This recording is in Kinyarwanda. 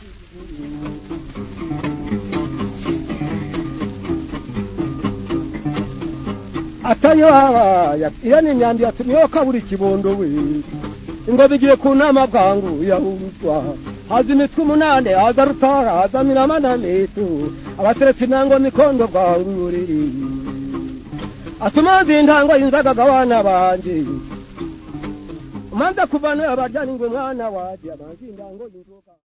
Atanyo yani nyandi yatumyo kaburi kibondo we ngo bigiye kunama bwangu yahuzwa hazimitwe umunane azarutara azamira mananitu abateretse nango mikondo bwangu riri atumazi ntango inzaga gawana banje umanza kuvana abarjani ngo mwana waje amanzi ndango inzoka